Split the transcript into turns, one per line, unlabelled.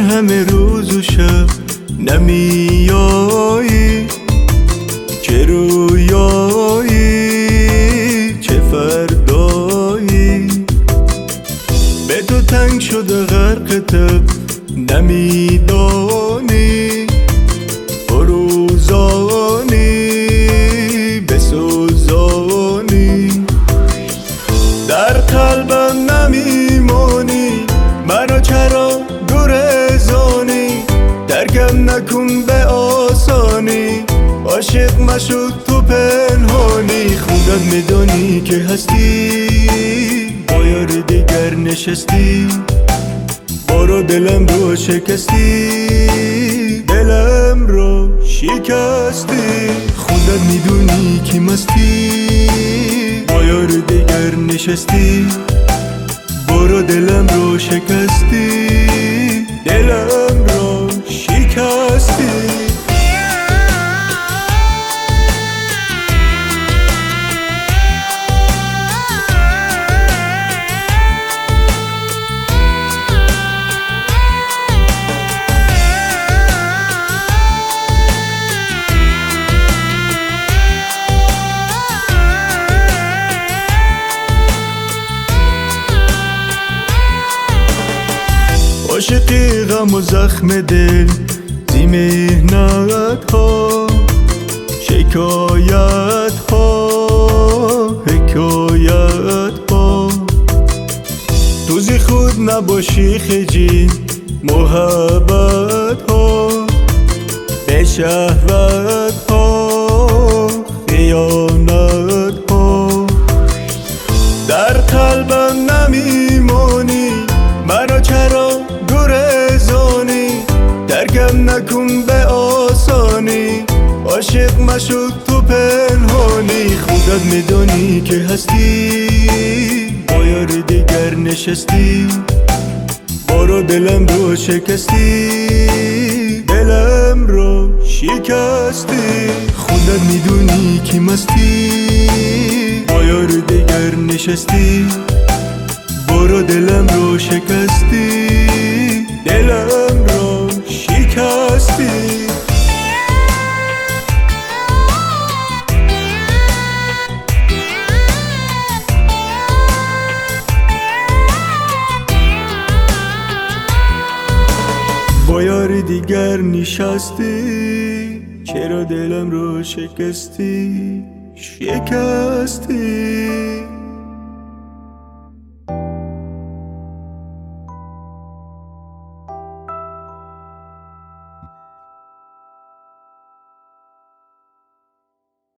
همه روز و شب نمیایی، چه رویایی چه فردایی، به تو تنگ شده غرق تب نمیدانی، فروزانی بسوزانی، در قلبم نمیمانی، منو چرا گریزانی، درکم نکن به آسانی، عاشق مشو تو پنهانی، خودت میدانی که هستی، با یار دیگر نشستی، برو دلم رو شکستی، دلم رو شکستی، خودت میدونی که مستی، با یار دیگر نشستی، برو دلم رو شکستی، دلم رو شکستی. عاشقی غم و زخم دل زی مهنت ها، شکایت ها حکایت ها، تو زی خود نباشی خجی محبت ها، به شهوت ها خیانت ها، در قلبم نمیمانی، منو چرا گریزانی، درکم نکن به آسانی، عاشق مشو تو پنهانی، خودت میدانی که هستی، با یار دیگر نشستی، برو دلم رو شکستی، دلم رو شکستی، خودت میدونی که مستی، با یار دیگر نشستی، برو دلم رو شکستی، دلم رو شکستی. با یار دیگر نشستی، چرا دلم رو شکستی، شکستی.